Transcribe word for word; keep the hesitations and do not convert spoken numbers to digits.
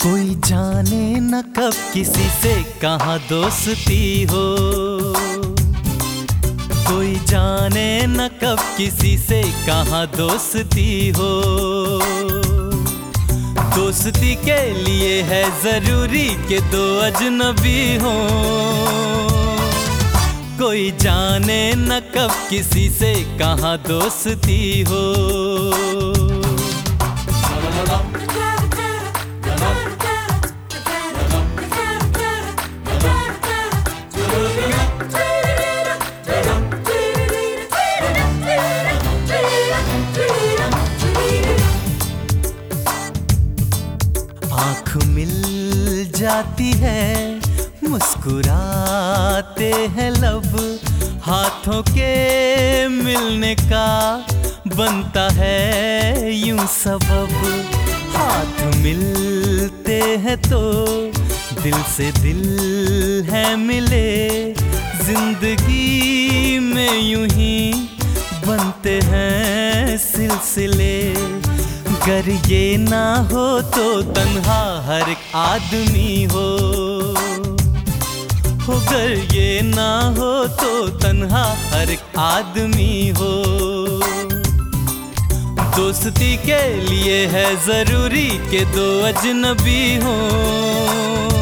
कोई जाने न कब किसी से कहाँ दोस्ती हो, कोई जाने न कब किसी से कहाँ दोस्ती हो। दोस्ती के लिए है जरूरी कि दो अजनबी हो। कोई जाने न कब किसी से कहाँ दोस्ती हो। आँख मिल जाती है, मुस्कुराते हैं लब, हाथों के मिलने का बनता है यूं सबब। हाथ मिलते हैं तो दिल से दिल है मिले, जिंदगी में यूं ही बनते हैं सिलसिले। अगर ये ना हो तो तन्हा हर एक आदमी हो, अगर ये ना हो तो तन्हा हर एक आदमी हो। दोस्ती के लिए है जरूरी कि दो अजनबी हो।